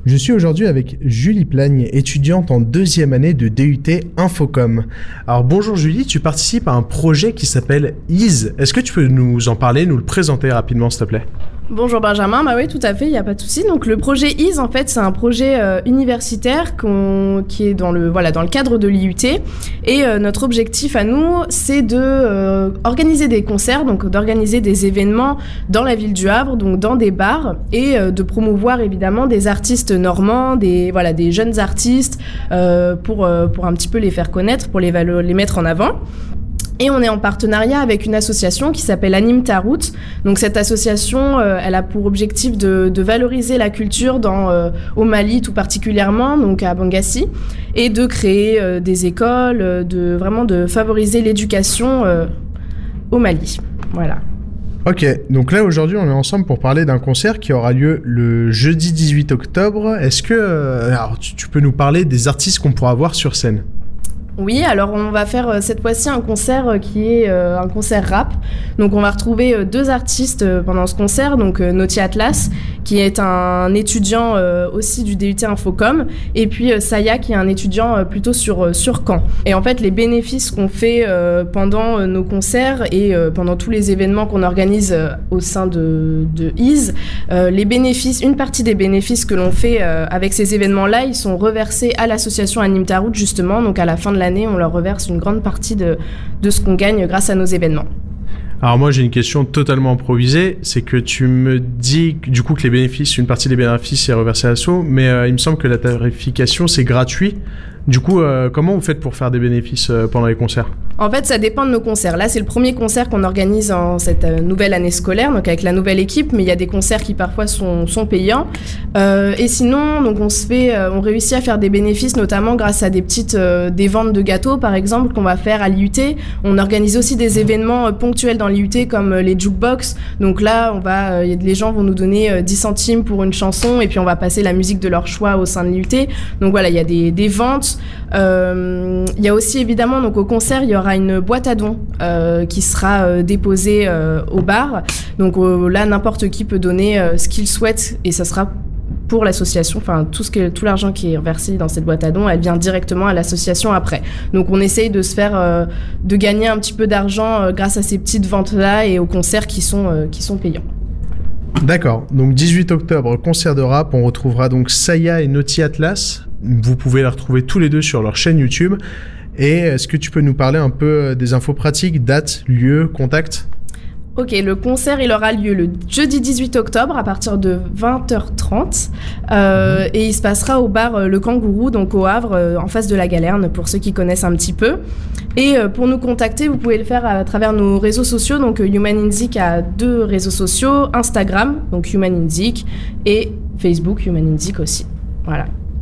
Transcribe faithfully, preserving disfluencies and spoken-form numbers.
Je suis aujourd'hui avec Julie Plagne, étudiante en deuxième année de D U T Infocom. Alors bonjour Julie, tu participes à un projet qui s'appelle Ease. Est-ce que tu peux nous en parler, nous le présenter rapidement s'il te plaît ? Bonjour Benjamin, bah oui tout à fait, il n'y a pas de souci. Donc le projet Ease en fait c'est un projet euh, universitaire qu'on, qui est dans le, voilà, dans le cadre de l'I U T et euh, notre objectif à nous c'est de euh, organiser des concerts, donc d'organiser des événements dans la ville du Havre, donc dans des bars et euh, de promouvoir évidemment des artistes normands, des, voilà, des jeunes artistes euh, pour, euh, pour un petit peu les faire connaître, pour les, valo- les mettre en avant. Et on est en partenariat avec une association qui s'appelle Anime ta route. Donc cette association, euh, elle a pour objectif de, de valoriser la culture dans, euh, au Mali tout particulièrement, donc à Bangassi, et de créer euh, des écoles, euh, de vraiment de favoriser l'éducation euh, au Mali. Voilà. Ok, donc là aujourd'hui on est ensemble pour parler d'un concert qui aura lieu le jeudi dix-huit octobre. Est-ce que euh, alors, tu, tu peux nous parler des artistes qu'on pourra voir sur scène ? Oui, alors on va faire euh, cette fois-ci un concert euh, qui est euh, un concert rap. Donc on va retrouver euh, deux artistes euh, pendant ce concert, donc euh, Naughty Atlas, qui est un étudiant euh, aussi du D U T Infocom, et puis euh, Saya, qui est un étudiant euh, plutôt sur, euh, sur Caen. Et en fait, les bénéfices qu'on fait euh, pendant euh, nos concerts et euh, pendant tous les événements qu'on organise euh, au sein de, de Ease, euh, les bénéfices, une partie des bénéfices que l'on fait euh, avec ces événements-là, ils sont reversés à l'association Anime ta route, justement, donc à la fin de l'année, on leur reverse une grande partie de, de ce qu'on gagne grâce à nos événements. Alors moi j'ai une question totalement improvisée, c'est que tu me dis du coup que les bénéfices, une partie des bénéfices est reversée à l'asso, mais euh, il me semble que la tarification c'est gratuit. Du coup, euh, comment vous faites pour faire des bénéfices euh, pendant les concerts ? En fait, ça dépend de nos concerts. Là, c'est le premier concert qu'on organise en cette euh, nouvelle année scolaire, donc avec la nouvelle équipe, mais il y a des concerts qui parfois sont, sont payants. Euh, et sinon, donc on se fait, euh, on réussit à faire des bénéfices, notamment grâce à des petites, euh, des ventes de gâteaux, par exemple, qu'on va faire à l'I U T. On organise aussi des événements euh, ponctuels dans l'I U T, comme euh, les jukebox. Donc là, on va, euh, les gens vont nous donner euh, dix centimes pour une chanson, et puis on va passer la musique de leur choix au sein de l'I U T. Donc voilà, il y a des, des ventes. Euh, il y a aussi évidemment donc au concert il y aura une boîte à dons euh, qui sera euh, déposée euh, au bar. Donc euh, là n'importe qui peut donner euh, ce qu'il souhaite et ça sera pour l'association. Enfin tout ce que tout l'argent qui est versé dans cette boîte à dons, elle vient directement à l'association après. Donc on essaye de se faire euh, de gagner un petit peu d'argent euh, grâce à ces petites ventes là et aux concerts qui sont euh, qui sont payants. D'accord, donc dix-huit octobre, concert de rap, on retrouvera donc Saya et Naughty Atlas. Vous pouvez les retrouver tous les deux sur leur chaîne YouTube. Et est-ce que tu peux nous parler un peu des infos pratiques, dates, lieux, contacts ? Ok, le concert il aura lieu le jeudi dix-huit octobre à partir de vingt heures trente euh, et il se passera au bar euh, Le Kangourou, donc au Havre, euh, en face de la Galerne, pour ceux qui connaissent un petit peu. Et euh, pour nous contacter, vous pouvez le faire à travers nos réseaux sociaux. Donc euh, Human in Zik a deux réseaux sociaux, Instagram, donc Human in Zik, et Facebook, Human in Zik aussi. Voilà.